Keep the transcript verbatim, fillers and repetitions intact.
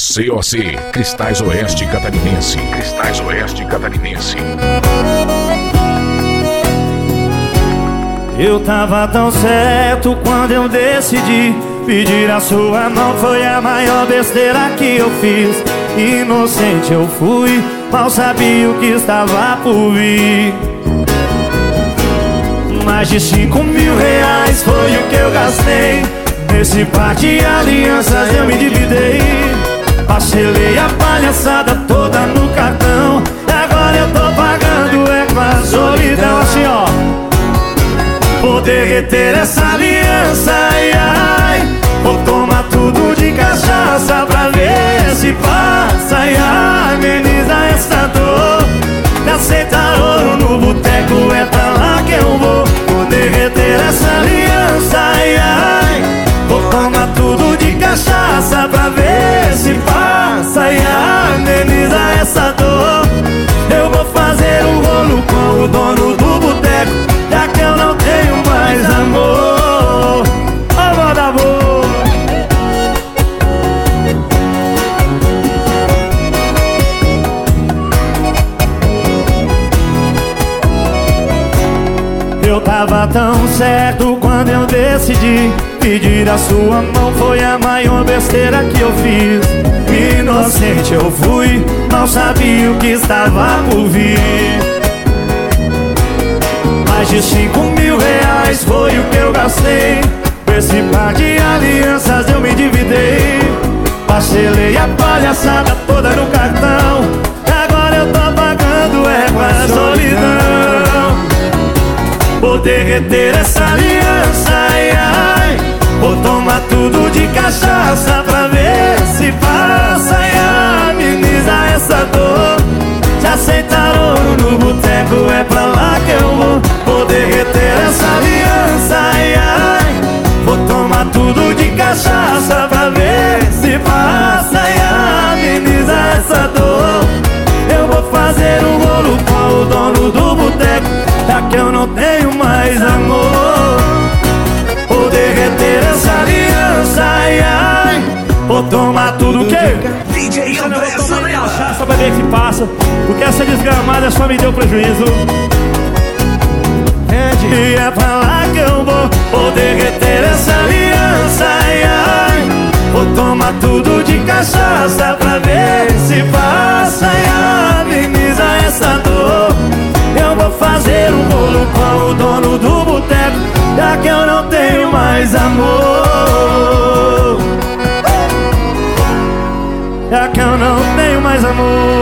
C O C, Cristais Oeste Catarinense. Cristais Oeste Catarinense. Eu tava tão certo quando eu decidi pedir a sua mão. Foi a maior besteira que eu fiz. Inocente eu fui, mal sabia o que estava por vir. Mais de cinco mil reais foi o que eu gastei. Nesse par de alianças eu me endividei. Parcelei a palhaçada toda no cartão. Agora eu tô pagando é com a solidão. Assim ó, vou derreter essa aliança, ai, ai. Vou tomar tudo de cachaça pra ver se passa e ameniza essa dor. Me aceitar ouro no boteco, é pra lá que eu vou. Vou derreter essa aliança, ai, ai. Vou tomar tudo de cachaça pra ver se passa e ameniza essa dor. Eu vou fazer um rolo com o dono do boteco, já que eu não tenho mais amor. Ó, moda boa. Eu tava tão certo quando eu decidi pedir a sua mão. Foi a maior besteira que eu fiz. Inocente eu fui, não sabia o que estava por vir. Mais de cinco mil reais foi o que eu gastei. Com esse par de alianças eu me endividei. Parcelei a palhaçada toda no cartão. Agora eu tô pagando é com a solidão. Vou derreter essa aliança, ai, ai. Vou tomar tudo de cachaça pra ver se passa e ameniza essa dor. Se aceitar ouro no boteco, é pra lá que eu vou. Vou derreter essa aliança, ai, ai. Vou tomar tudo de cachaça pra ver se passa e ameniza essa dor. Eu vou fazer um bolo com o dono do boteco, já que eu não tenho mais amor. Vou derreter essa aliança, ai, ai. Vou tomar tudo o quê? D J André Zanella. Cachaça pra ver se passa, porque essa desgramada só me deu prejuízo. E é pra lá que eu vou. Vou derreter essa aliança, ai, ai. Vou tomar tudo de cachaça pra ver se passa e ameniza essa dor. Eu vou fazer um bolo com o dono do boteco, já que eu não tenho mais amor. Já que eu não tenho mais amor.